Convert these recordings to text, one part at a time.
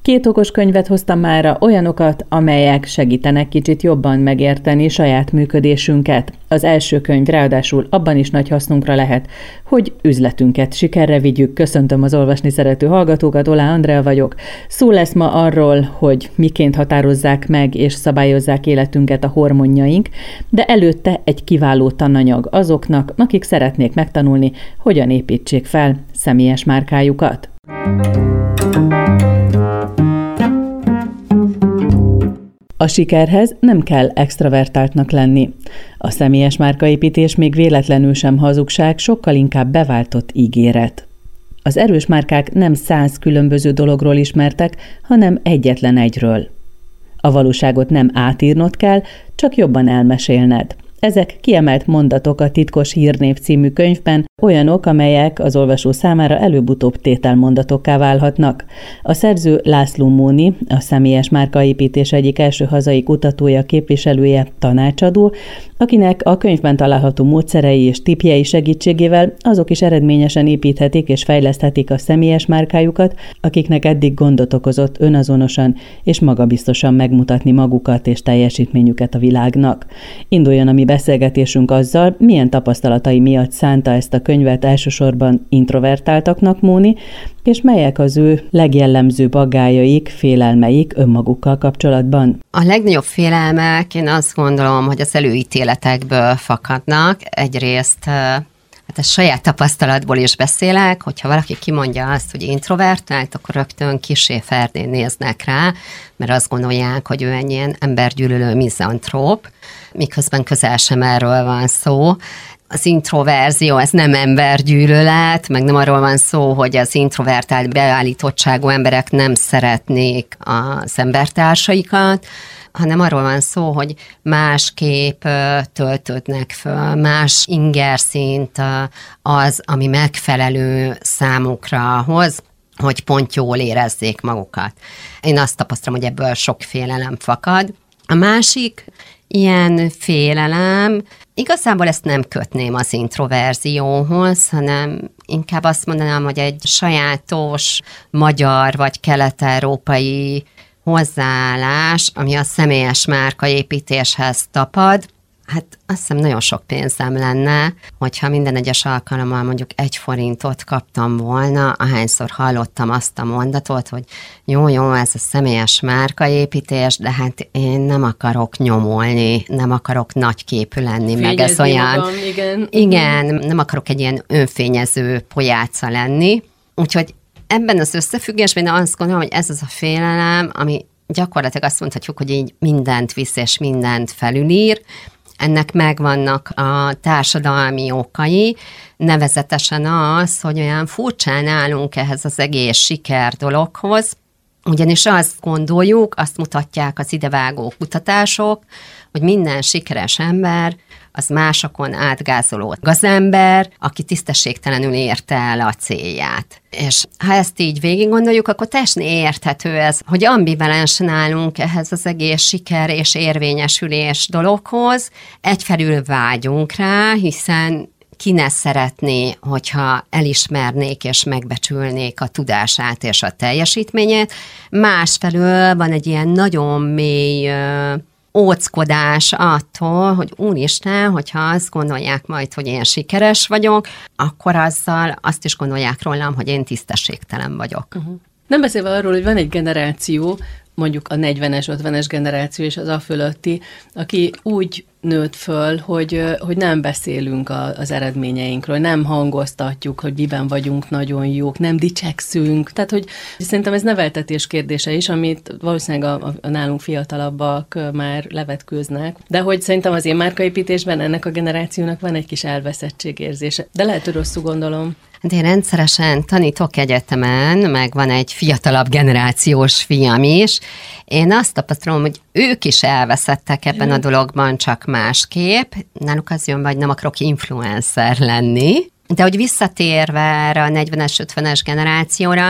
2 okos könyvet hoztam mára, olyanokat, amelyek segítenek kicsit jobban megérteni saját működésünket. Az első könyv ráadásul abban is nagy hasznunkra lehet, hogy üzletünket sikerre vigyük. Köszöntöm az olvasni szerető hallgatókat, Olá Andrea vagyok. Szó lesz ma arról, hogy miként határozzák meg és szabályozzák életünket a hormonjaink, de előtte egy kiváló tananyag azoknak, akik szeretnék megtanulni, hogyan építsék fel személyes márkájukat. A sikerhez nem kell extravertáltnak lenni. A személyes márkaépítés még véletlenül sem hazugság, sokkal inkább beváltott ígéret. Az erős márkák nem 100 különböző dologról ismertek, hanem egyetlen egyről. A valóságot nem átírnod kell, csak jobban elmesélned. Ezek kiemelt mondatok a Titkos Hírnév című könyvben, olyanok, amelyek az olvasó számára előbb-utóbb tételmondatokká válhatnak. A szerző László Móni, a személyes márkaépítés egyik első hazai kutatója, képviselője, tanácsadó, akinek a könyvben található módszerei és tippjei segítségével azok is eredményesen építhetik és fejleszthetik a személyes márkájukat, akiknek eddig gondot okozott önazonosan és magabiztosan megmutatni magukat és teljesítményüket a világnak. Induljon a mi beszélgetésünk azzal, milyen tapasztalatai miatt szánta ezt a könyvet elsősorban introvertáltaknak Móni, és melyek az ő legjellemzőbb aggályaik, félelmeik önmagukkal kapcsolatban. A legnagyobb félelmek, én azt gondolom, hogy az előítéletekből fakadnak. Egyrészt hát a saját tapasztalatból is beszélek, hogyha valaki kimondja azt, hogy introvertált, akkor rögtön kissé ferdén néznek rá, mert azt gondolják, hogy ő egy ilyen embergyűlölő mizantróp, miközben közel sem erről van szó. Az introverzió, ez nem embergyűlölet, meg nem arról van szó, hogy az introvertált beállítottságú emberek nem szeretnék az embertársaikat, hanem arról van szó, hogy másképp töltődnek föl, más ingerszint az, ami megfelelő számukra ahhoz, hogy pont jól érezzék magukat. Én azt tapasztalom, hogy ebből sok félelem fakad. A másik ilyen félelem, igazából ezt nem kötném az introverzióhoz, hanem inkább azt mondanám, hogy egy sajátos magyar vagy kelet-európai hozzáállás, ami a személyes márkaépítéshez tapad. Hát azt hiszem nagyon sok pénzem lenne, hogyha minden egyes alkalommal mondjuk 1 forintot kaptam volna, ahányszor hallottam azt a mondatot, hogy jó, ez a személyes márkaépítés, de hát én nem akarok nyomolni, nem akarok nagyképű lenni, meg ez olyan. Magam, igen, nem akarok egy ilyen önfényező pojáca lenni. Úgyhogy ebben az összefüggésben azt gondolom, hogy ez az a félelem, ami gyakorlatilag azt mondhatjuk, hogy így mindent visz és mindent felülír. Ennek megvannak a társadalmi okai, nevezetesen az, hogy olyan furcsán állunk ehhez az egész siker dologhoz, ugyanis azt gondoljuk, azt mutatják az idevágó kutatások, hogy minden sikeres ember az másokon átgázoló gazember, aki tisztességtelenül érte el a célját. És ha ezt így végig gondoljuk, akkor teljesen érthető ez, hogy ambivalensen állunk ehhez az egész siker és érvényesülés dologhoz. Egyfelől vágyunk rá, hiszen ki ne szeretné, hogyha elismernék és megbecsülnék a tudását és a teljesítményét. Másfelől van egy ilyen nagyon mély óckodás attól, hogy úristen, hogyha azt gondolják majd, hogy én sikeres vagyok, akkor azzal azt is gondolják rólam, hogy én tisztességtelen vagyok. Nem beszélve arról, hogy van egy generáció, mondjuk a 40-es, 50-es generáció és az afölötti, aki úgy nőtt föl, hogy nem beszélünk az eredményeinkről, nem hangoztatjuk, hogy miben vagyunk nagyon jók, nem dicsekszünk. Tehát, hogy szerintem ez neveltetés kérdése is, amit valószínűleg a nálunk fiatalabbak már levetkőznek. De hogy szerintem az én márkaépítésben ennek a generációnak van egy kis elveszettségérzése. De lehet, hogy rosszul gondolom. De én rendszeresen tanítok egyetemen, meg van egy fiatalabb generációs fiam is. Én azt tapasztalom, hogy ők is elveszettek ebben a dologban, csak másképp. Náluk az jön, hogy nem akarok influencer lenni. De hogy visszatérve erre a 40-es, 50-es generációra,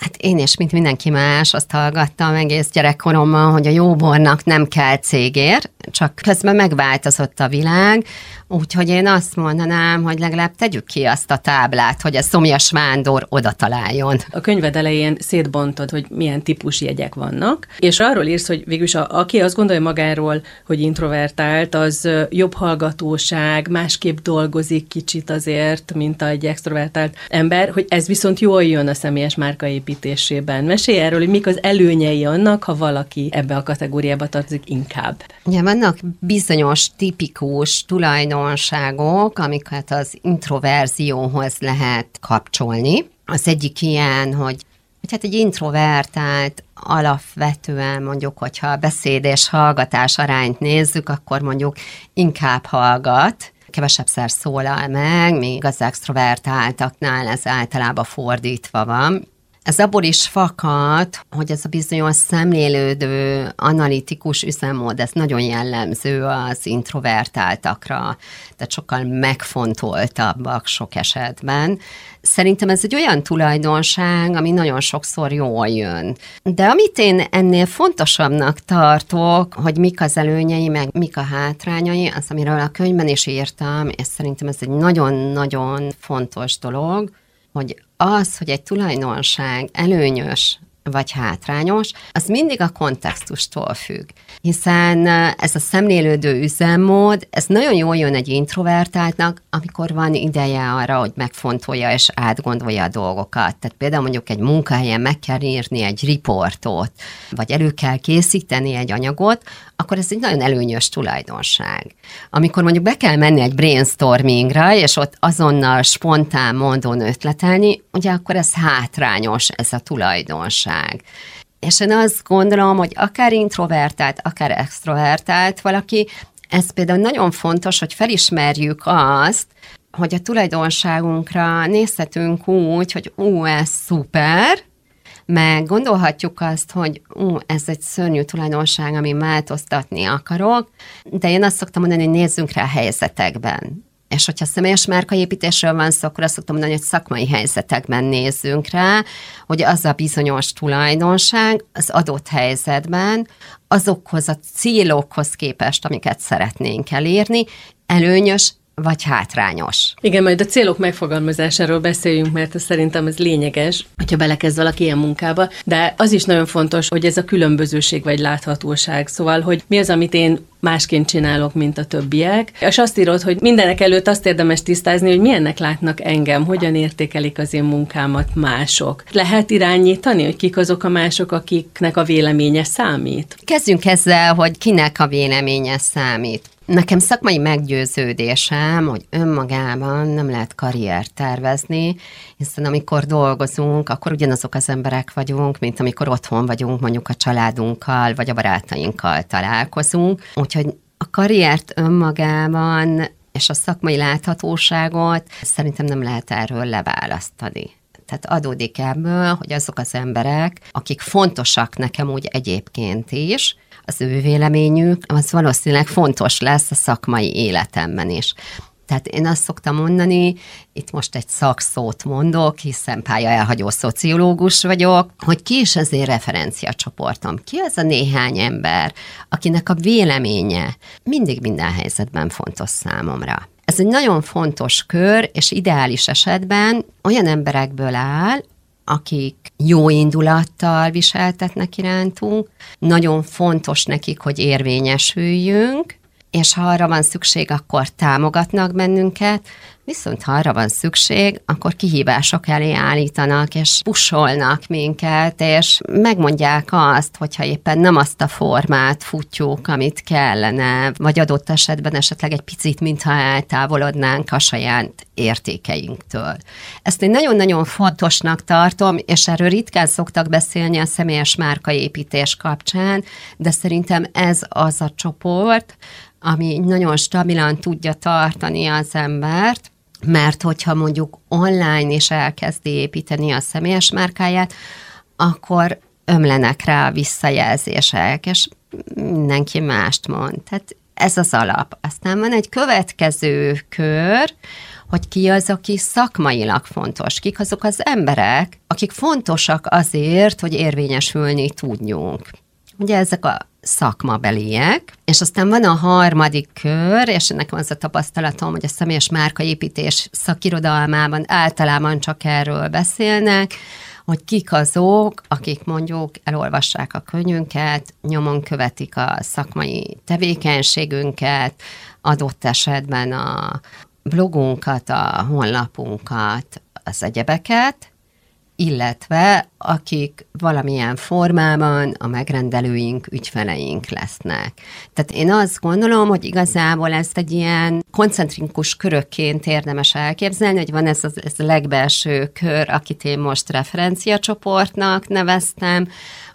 Hát én is, mint mindenki más, azt hallgattam egész gyerekkoromban, hogy a jóbornak nem kell cégér, csak közben megváltozott a világ, úgyhogy én azt mondanám, hogy legalább tegyük ki azt a táblát, hogy a szomjas vándor oda találjon. A könyved elején szétbontod, hogy milyen típusú jegyek vannak, és arról írsz, hogy végülis aki azt gondolja magáról, hogy introvertált, az jobb hallgatóság, másképp dolgozik kicsit azért, mint egy extrovertált ember, hogy ez viszont jól jön a személyes márkaépítésében. Mesélj erről, hogy mik az előnyei annak, ha valaki ebbe a kategóriába tartozik inkább. Ugye vannak bizonyos tipikus tulajdonságok, amiket az introverzióhoz lehet kapcsolni. Az egyik ilyen, hogy hát egy introvertált alapvetően mondjuk, hogyha a beszéd és hallgatás arányt nézzük, akkor mondjuk inkább hallgat, kevesebbszer szólal meg, míg az extrovertáltaknál ez általában fordítva van. Ez abból is fakad, hogy ez a bizonyos szemlélődő, analitikus üzemmód, ez nagyon jellemző az introvertáltakra, tehát sokkal megfontoltabbak sok esetben. Szerintem ez egy olyan tulajdonság, ami nagyon sokszor jól jön. De amit én ennél fontosabbnak tartok, hogy mik az előnyei, meg mik a hátrányai, az, amiről a könyvben is írtam, és szerintem ez egy nagyon-nagyon fontos dolog, hogy az, hogy egy tulajdonság előnyös vagy hátrányos, az mindig a kontextustól függ. Hiszen ez a szemlélődő üzemmód, ez nagyon jól jön egy introvertáltnak, amikor van ideje arra, hogy megfontolja és átgondolja a dolgokat. Tehát például mondjuk egy munkahelyen meg kell írni egy riportot, vagy elő kell készíteni egy anyagot, akkor ez egy nagyon előnyös tulajdonság. Amikor mondjuk be kell menni egy brainstormingra, és ott azonnal spontán módon ötletelni, ugye akkor ez hátrányos, ez a tulajdonság. És én azt gondolom, hogy akár introvertált, akár extrovertált valaki, ez például nagyon fontos, hogy felismerjük azt, hogy a tulajdonságunkra nézhetünk úgy, hogy ez szuper, meg gondolhatjuk azt, hogy ez egy szörnyű tulajdonság, ami változtatni akarok, de én azt szoktam mondani, hogy nézzünk rá a helyzetekben. És hogyha személyes márkaépítésről van szó, akkor azt szoktam mondani, hogy szakmai helyzetekben nézzünk rá, hogy az a bizonyos tulajdonság az adott helyzetben azokhoz a célokhoz képest, amiket szeretnénk elérni, előnyös vagy hátrányos. Igen, majd a célok megfogalmazásáról beszéljünk, mert szerintem ez lényeges, hogyha belekezd valaki ilyen munkába, de az is nagyon fontos, hogy ez a különbözőség vagy láthatóság, szóval, hogy mi az, amit én másként csinálok, mint a többiek, és azt írod, hogy mindenek előtt azt érdemes tisztázni, hogy milyennek látnak engem, hogyan értékelik az én munkámat mások. Lehet irányítani, hogy kik azok a mások, akiknek a véleménye számít? Kezdjünk ezzel, hogy kinek a véleménye számít. Nekem szakmai meggyőződésem, hogy önmagában nem lehet karriert tervezni, hiszen amikor dolgozunk, akkor ugyanazok az emberek vagyunk, mint amikor otthon vagyunk, mondjuk a családunkkal, vagy a barátainkkal találkozunk. Úgyhogy a karriert önmagában és a szakmai láthatóságot szerintem nem lehet erről leválasztani. Tehát adódik ebből, hogy azok az emberek, akik fontosak nekem úgy egyébként is, az ő véleményük, az valószínűleg fontos lesz a szakmai életemben is. Tehát én azt szoktam mondani, itt most egy szakszót mondok, hiszen pályaelhagyó szociológus vagyok, hogy ki is az én referenciacsoportom, ki az a néhány ember, akinek a véleménye mindig minden helyzetben fontos számomra. Ez egy nagyon fontos kör, és ideális esetben olyan emberekből áll, akik jó indulattal viseltetnek irántunk, nagyon fontos nekik, hogy érvényesüljünk, és ha arra van szükség, akkor támogatnak bennünket, viszont ha arra van szükség, akkor kihívások elé állítanak, és pusolnak minket, és megmondják azt, hogyha éppen nem azt a formát futjuk, amit kellene, vagy adott esetben esetleg egy picit, mintha eltávolodnánk a saját értékeinktől. Ezt én nagyon-nagyon fontosnak tartom, és erről ritkán szoktak beszélni a személyes márkaépítés kapcsán, de szerintem ez az a csoport, ami nagyon stabilan tudja tartani az embert, mert hogyha mondjuk online is elkezdi építeni a személyes márkáját, akkor ömlenek rá a visszajelzések, és mindenki mást mond. Tehát Ez az alap. Aztán van egy következő kör, hogy ki az, aki szakmailag fontos, kik azok az emberek, akik fontosak azért, hogy érvényesülni tudjunk. Ugye ezek a szakmabeliek, és aztán van a harmadik kör, és nekem az a tapasztalatom, hogy a személyes márkaépítés szakirodalmában általában csak erről beszélnek, hogy kik azok, akik mondjuk elolvassák a könyvünket, nyomon követik a szakmai tevékenységünket, adott esetben a blogunkat, a honlapunkat, az egyebeket, illetve akik valamilyen formában a megrendelőink, ügyfeleink lesznek. Tehát én azt gondolom, hogy igazából ezt egy ilyen koncentrikus körökként érdemes elképzelni, hogy van ez a legbelső kör, akit én most referenciacsoportnak neveztem,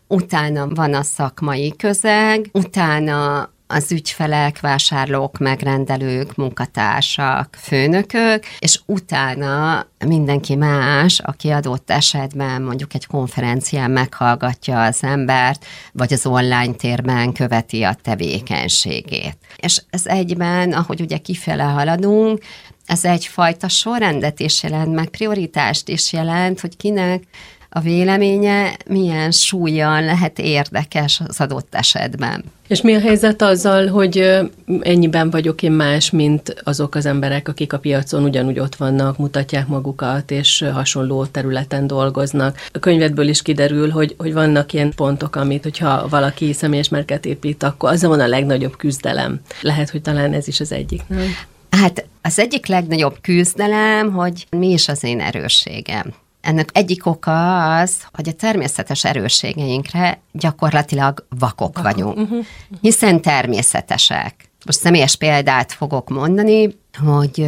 utána van a szakmai közeg, utána az ügyfelek, vásárlók, megrendelők, munkatársak, főnökök, és utána mindenki más, aki adott esetben mondjuk egy konferencián meghallgatja az embert, vagy az online térben követi a tevékenységét. És ez egyben, ahogy ugye kifele haladunk, ez egyfajta sorrendet is jelent, meg prioritást is jelent, hogy kinek a véleménye milyen súllyal lehet érdekes az adott esetben. És mi a helyzet azzal, hogy ennyiben vagyok én más, mint azok az emberek, akik a piacon ugyanúgy ott vannak, mutatják magukat, és hasonló területen dolgoznak. A könyvedből is kiderül, hogy vannak ilyen pontok, amit, hogyha valaki személyes márkát épít, akkor azzal van a legnagyobb küzdelem. Lehet, hogy talán ez is az egyik, nem? Hát az egyik legnagyobb küzdelem, hogy mi is az én erősségem. Ennek egyik oka az, hogy a természetes erősségeinkre gyakorlatilag vakok vagyunk, hiszen természetesek. Most személyes példát fogok mondani, hogy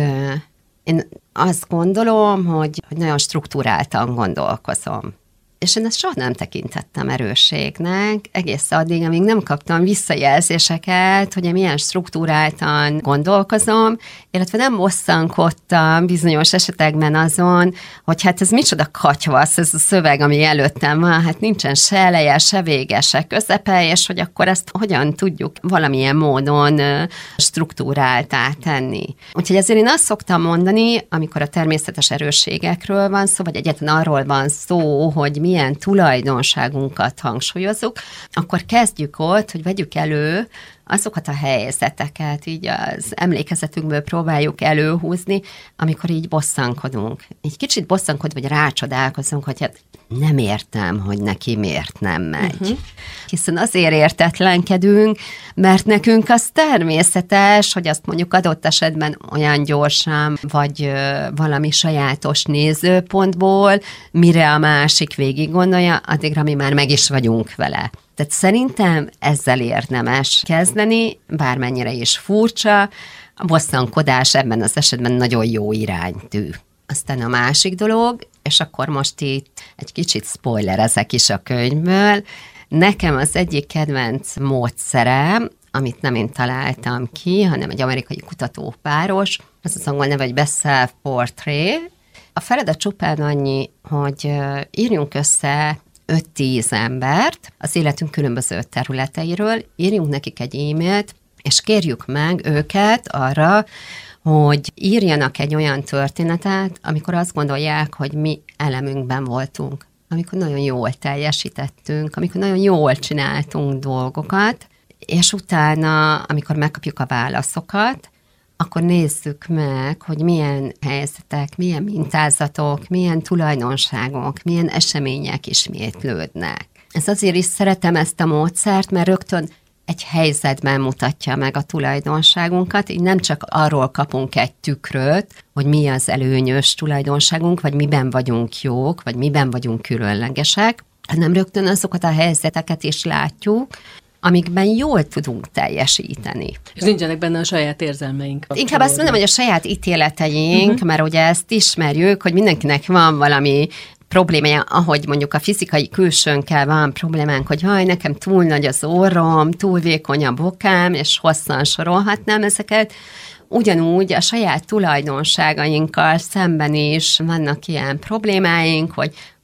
én azt gondolom, hogy nagyon struktúráltan gondolkozom. És én ezt soha nem tekintettem erősségnek, egész addig, amíg nem kaptam visszajelzéseket, hogy én milyen struktúráltan gondolkozom, illetve nem bosszankodtam bizonyos esetekben azon, hogy hát ez micsoda katyvasz, ez a szöveg, ami előttem van, hát nincsen se eleje, se vége, se közepe, és hogy akkor ezt hogyan tudjuk valamilyen módon struktúráltá tenni. Úgyhogy ezért én azt szoktam mondani, amikor a természetes erősségekről van szó, vagy egyáltalán arról van szó, hogy milyen tulajdonságunkat hangsúlyozzuk, akkor kezdjük ott, hogy vegyük elő azokat a helyzeteket, így az emlékezetünkből próbáljuk előhúzni, amikor így bosszankodunk. Egy kicsit bosszankodva, vagy rácsodálkozunk, hogy hát nem értem, hogy neki miért nem megy. Hiszen azért értetlenkedünk, mert nekünk az természetes, hogy azt mondjuk adott esetben olyan gyorsan, vagy valami sajátos nézőpontból, mire a másik végig gondolja, addigra mi már meg is vagyunk vele. Tehát szerintem ezzel érdemes kezdeni, bármennyire is furcsa, a bosszankodás ebben az esetben nagyon jó iránytű. Aztán a másik dolog, és akkor most itt egy kicsit spoilerezek is a könyvből, nekem az egyik kedvenc módszerem, amit nem én találtam ki, hanem egy amerikai kutatópáros, az angol neve, hogy Best Self Portrait. A feladat csupán annyi, hogy írjunk össze 5-10 embert az életünk különböző területeiről, írjunk nekik egy e-mailt, és kérjük meg őket arra, hogy írjanak egy olyan történetet, amikor azt gondolják, hogy mi elemünkben voltunk, amikor nagyon jól teljesítettünk, amikor nagyon jól csináltunk dolgokat, és utána, amikor megkapjuk a válaszokat, akkor nézzük meg, hogy milyen helyzetek, milyen mintázatok, milyen tulajdonságok, milyen események ismétlődnek. Ez azért is szeretem ezt a módszert, mert rögtön egy helyzetben mutatja meg a tulajdonságunkat, így nem csak arról kapunk egy tükröt, hogy mi az előnyös tulajdonságunk, vagy miben vagyunk jók, vagy miben vagyunk különlegesek, hanem rögtön azokat a helyzeteket is látjuk, amikben jól tudunk teljesíteni. És nincsenek benne a saját érzelmeink. Inkább azt mondom, hogy a saját ítéleteink, mert ugye ezt ismerjük, hogy mindenkinek van valami problémája, ahogy mondjuk a fizikai külsőnkkel van problémánk, hogy haj, nekem túl nagy az orrom, túl vékony a bokám, és hosszan sorolhatnám ezeket. Ugyanúgy a saját tulajdonságainkkal szemben is vannak ilyen problémáink, hogy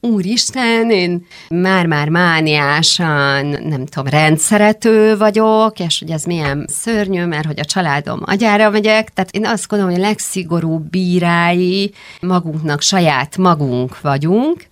úristen, én már mániásan, nem tudom, rendszerető vagyok, és hogy ez milyen szörnyű, mert hogy a családom agyára megyek. Tehát én azt gondolom, hogy a legszigorúbb bírái magunknak, saját magunk vagyunk,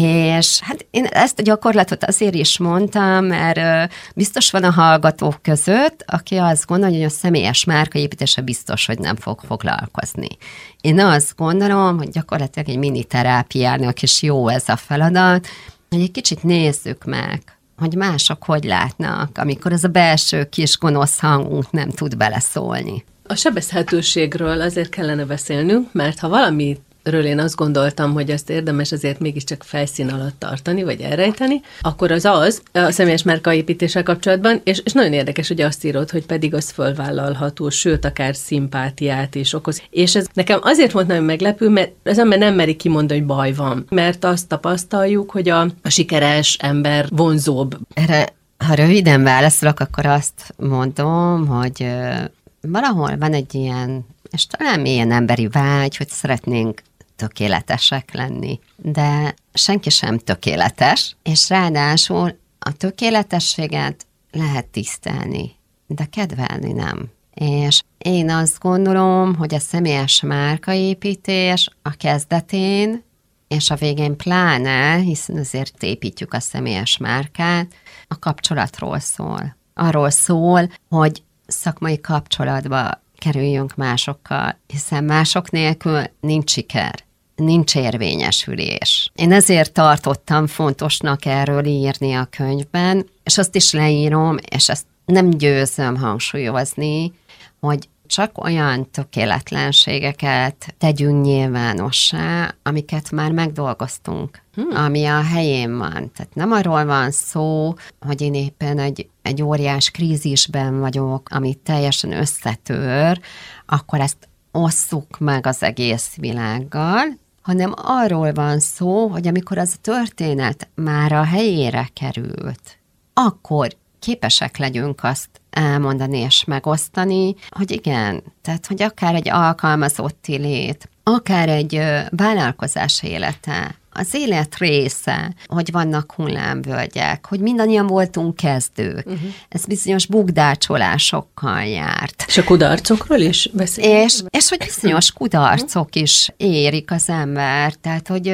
és hát én ezt a gyakorlatot azért is mondtam, mert biztos van a hallgatók között, aki azt gondolja, hogy a személyes márkaépítése biztos, hogy nem fog foglalkozni. Én azt gondolom, hogy gyakorlatilag egy mini terápiának is jó ez a feladat, hogy egy kicsit nézzük meg, hogy mások hogy látnak, amikor az a belső kis gonosz hangunk nem tud beleszólni. A sebezhetőségről azért kellene beszélnünk, mert ha valamit én azt gondoltam, hogy ezt érdemes azért mégiscsak felszín alatt tartani, vagy elrejteni, akkor az a személyes márkaépítéssel kapcsolatban, és nagyon érdekes, hogy azt írod, hogy pedig az fölvállalható, sőt, akár szimpátiát is okoz. És ez nekem azért volt nagyon meglepő, mert az ember nem meri kimondani, hogy baj van. Mert azt tapasztaljuk, hogy a sikeres ember vonzóbb. Erre, ha röviden válaszolok, akkor azt mondom, hogy valahol van egy ilyen, és talán ilyen emberi vágy, hogy szeretnénk tökéletesek lenni. De senki sem tökéletes, és ráadásul a tökéletességet lehet tisztelni, de kedvelni nem. És én azt gondolom, hogy a személyes márkaépítés a kezdetén, és a végén pláne, hiszen azért építjük a személyes márkát, a kapcsolatról szól. Arról szól, hogy szakmai kapcsolatba kerüljünk másokkal, hiszen mások nélkül nincs siker, nincs érvényesülés. Én ezért tartottam fontosnak erről írni a könyvben, és azt is leírom, és ezt nem győzöm hangsúlyozni, hogy csak olyan tökéletlenségeket tegyünk nyilvánossá, amiket már megdolgoztunk, ami a helyén van. Tehát nem arról van szó, hogy én éppen egy óriás krízisben vagyok, ami teljesen összetör, akkor ezt osszuk meg az egész világgal, hanem arról van szó, hogy amikor az a történet már a helyére került, akkor képesek legyünk azt elmondani és megosztani, hogy igen, tehát hogy akár egy alkalmazotti lét, akár egy vállalkozás élete, az élet része, hogy vannak hullámvölgyek, hogy mindannyian voltunk kezdők. Ez bizonyos bugdácsolásokkal járt. És a kudarcokról is beszélünk? És hogy bizonyos kudarcok is érik az ember. Tehát, hogy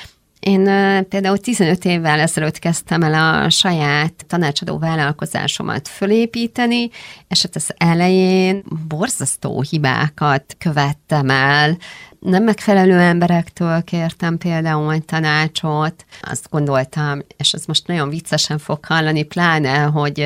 én például 15 évvel ezelőtt kezdtem el a saját tanácsadó vállalkozásomat fölépíteni, és hát az elején borzasztó hibákat követtem el. Nem megfelelő emberektől kértem például tanácsot. Azt gondoltam, és ez most nagyon viccesen fog hallani, pláne, hogy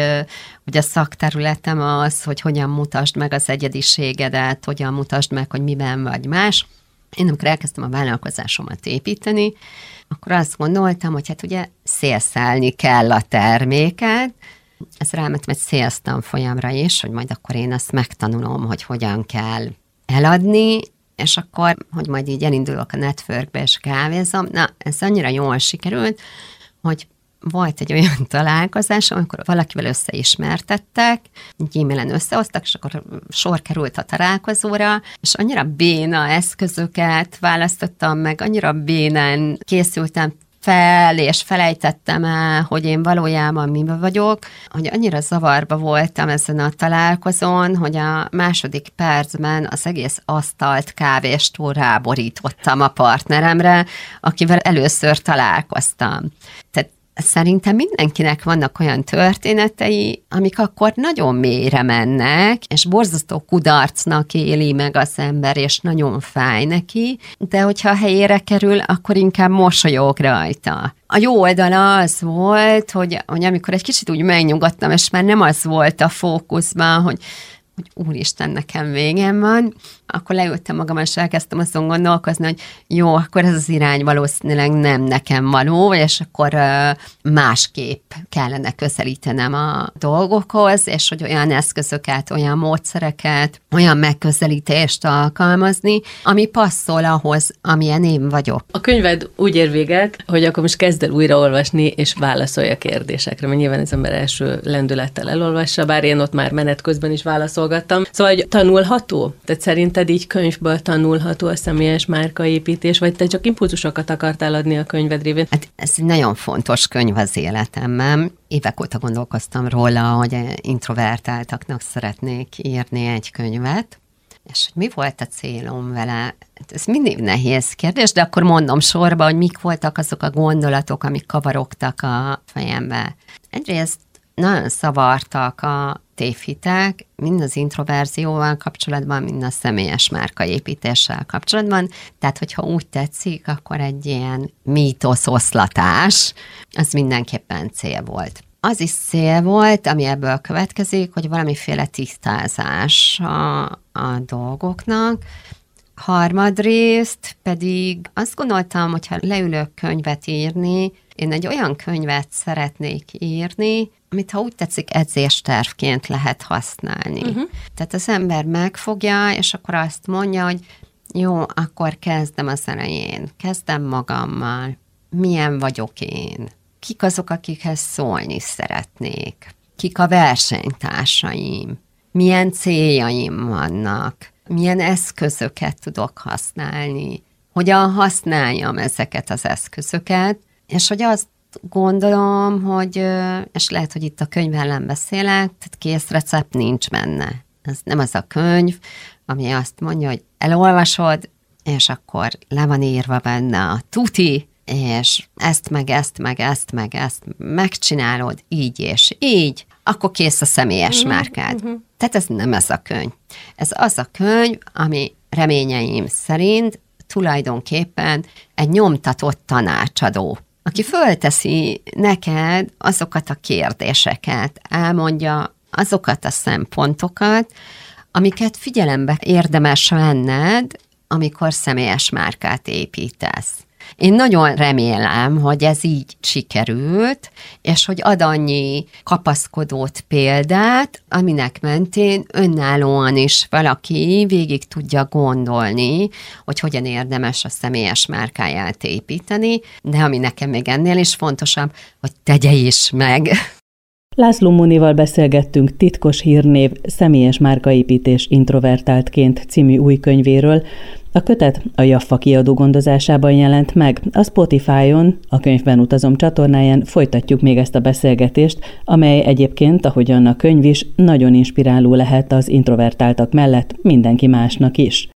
a szakterületem az, hogy hogyan mutasd meg az egyediségedet, hogyan mutasd meg, hogy miben vagy más. Én amikor elkezdtem a vállalkozásomat építeni, akkor azt gondoltam, hogy hát ugye szélszálni kell a terméket. Ez rámentem egy sales tanfolyamra is, hogy majd akkor én azt megtanulom, hogy hogyan kell eladni, és akkor, hogy majd így elindulok a networkbe és kávézom. Na, ez annyira jól sikerült, hogy volt egy olyan találkozás, amikor valakivel összeismertettek, egy e-mailen összehoztak, és akkor sor került a találkozóra, és annyira béna eszközöket választottam meg, annyira bénán készültem fel, és felejtettem el, hogy én valójában miben vagyok, hogy annyira zavarba voltam ezen a találkozón, hogy a második percben az egész asztalt kávéstól ráborítottam a partneremre, akivel először találkoztam. Tehát szerintem mindenkinek vannak olyan történetei, amik akkor nagyon mélyre mennek, és borzasztó kudarcnak éli meg az ember, és nagyon fáj neki, de hogyha a helyére kerül, akkor inkább mosolyog rajta. A jó oldala az volt, hogy amikor egy kicsit úgy megnyugodtam, és már nem az volt a fókuszban, hogy úristen, nekem végem van, akkor leültem magam, és elkezdtem azon gondolkozni, hogy jó, akkor ez az irány valószínűleg nem nekem való, és akkor másképp kellene közelítenem a dolgokhoz, és hogy olyan eszközöket, olyan módszereket, olyan megközelítést alkalmazni, ami passzol ahhoz, amilyen én vagyok. A könyved úgy ér véget, hogy akkor most kezd el újraolvasni, és válaszolj a kérdésekre, mert nyilván az ember első lendülettel elolvassa, bár én ott már menet közben is válaszolgattam hallgattam. Szóval, hogy tanulható? Tehát szerinted így könyvből tanulható a személyes márkaépítés, vagy te csak impulzusokat akartál adni a könyved révén? Hát ez egy nagyon fontos könyv az életemben. Évek óta gondolkoztam róla, hogy introvertáltaknak szeretnék írni egy könyvet, és hogy mi volt a célom vele? Ez mindig nehéz kérdés, de akkor mondom sorba, hogy mik voltak azok a gondolatok, amik kavarogtak a fejembe. Egyrészt nagyon szavartak a tévhitek, mind az introverzióval kapcsolatban, mind a személyes márkaépítéssel kapcsolatban. Tehát, hogyha úgy tetszik, akkor egy ilyen mítoszoszlatás, az mindenképpen cél volt. Az is cél volt, ami ebből következik, hogy valamiféle tisztázás a dolgoknak. Harmadrészt pedig azt gondoltam, hogyha leülök könyvet írni, én egy olyan könyvet szeretnék írni, amit, ha úgy tetszik, edzéstervként lehet használni. Tehát az ember megfogja, és akkor azt mondja, hogy jó, akkor kezdem az elején, kezdem magammal, milyen vagyok én, kik azok, akikhez szólni szeretnék, kik a versenytársaim, milyen céljaim vannak, milyen eszközöket tudok használni, hogyan használjam ezeket az eszközöket, és hogy azt gondolom, hogy, és lehet, hogy itt a könyv ellen beszélek, tehát kész recept nincs benne. Ez nem az a könyv, ami azt mondja, hogy elolvasod, és akkor le van írva benne a tuti, és ezt megcsinálod így és így, akkor kész a személyes márkád. Tehát ez nem ez a könyv. Ez az a könyv, ami reményeim szerint tulajdonképpen egy nyomtatott tanácsadó, aki fölteszi neked azokat a kérdéseket, elmondja azokat a szempontokat, amiket figyelembe érdemes venned, amikor személyes márkát építesz. Én nagyon remélem, hogy ez így sikerült, és hogy ad annyi kapaszkodót példát, aminek mentén önállóan is valaki végig tudja gondolni, hogy hogyan érdemes a személyes márkáját építeni, de ami nekem még ennél is fontosabb, hogy tegye is meg. László Munival beszélgettünk Titkos hírnév személyes márkaépítés introvertáltként című új könyvéről. A kötet a Jaffa kiadó gondozásában jelent meg. A Spotify-on, a Könyvben utazom csatornáján folytatjuk még ezt a beszélgetést, amely egyébként, ahogyan a könyv is, nagyon inspiráló lehet az introvertáltak mellett mindenki másnak is.